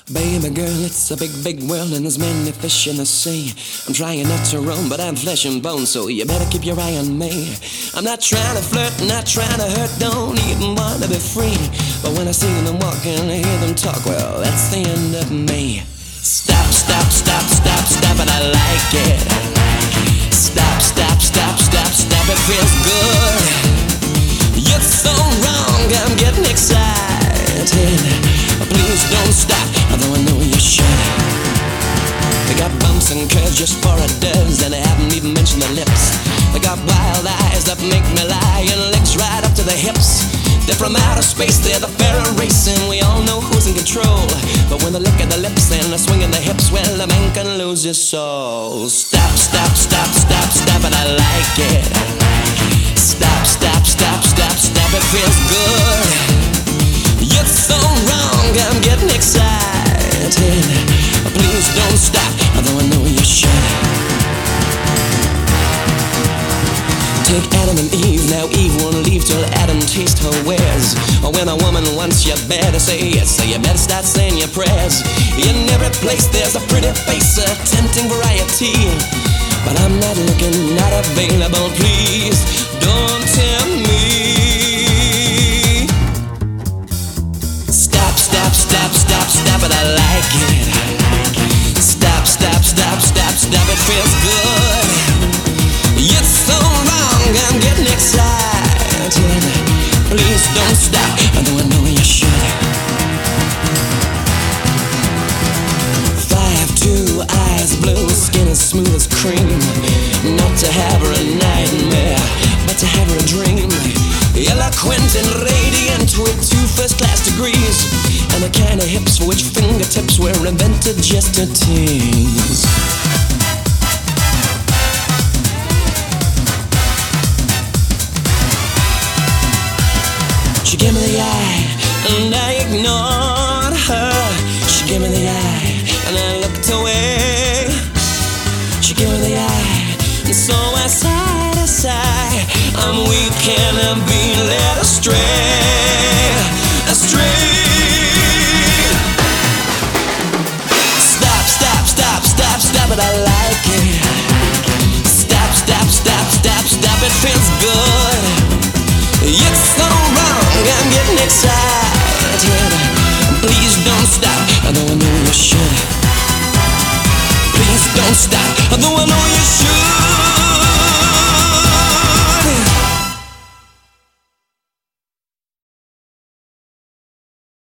Baby girl, it's a big, big world and there's many fish in the sea. I'm trying not to roam, but I'm flesh and bone, so you better keep your eye on me. I'm not trying to flirt, not trying to hurt, don't even want to be free. But when I see them walk and I hear them talk, well, that's the end of me. Stop, stop, stop, stop, stop it, I like it. Stop, stop, stop, stop, stop, it feels good. You're so wrong, I'm getting excited. Please don't stop, although I know you should. They got bumps and curves just for a does, and they haven't even mentioned the lips. They got wild eyes that make me lie, and legs right up to the hips. They're from outer space, they're the Pharaoh race, and we all know who's in control. But when they look at the lips and they're swinging the hips, well, a man can lose his soul. Stop, stop, stop, stop, stop it, I like it. Stop, stop, stop, stop, stop, it feels good. You're so wrong, I'm getting excited. Please don't stop, although I know you should. Take Adam and Eve, now Eve won't leave till Adam tastes her wares. Or when a woman wants you better say yes, so you better start saying your prayers. In every place there's a pretty face, a tempting variety. But I'm not looking, not available, please don't tempt me. Stop, stop, stop, stop, stop it, I like it. Stop, stop, stop, stop, stop, it feels good. You're so wrong, I'm getting excited. Please don't stop, although I know you should. 5, 2 eyes, blue skin as smooth as cream. Not to have her a nightmare, but to have her a dream. Eloquent and radiant with 2 first-class degrees, and the kind of hips for which fingertips were invented just to tease. She gave me the eye, and I ignored her. She gave me the eye, and I looked away. She gave me the eye, and so I sighed a sigh. I'm weak and I'm being led astray, astray. Stop, stop, stop, stop, stop it, I like it. Stop, stop, stop, stop, stop, it feels good. It's so wrong, I'm getting excited. Please don't stop, although I know you should. Please don't stop,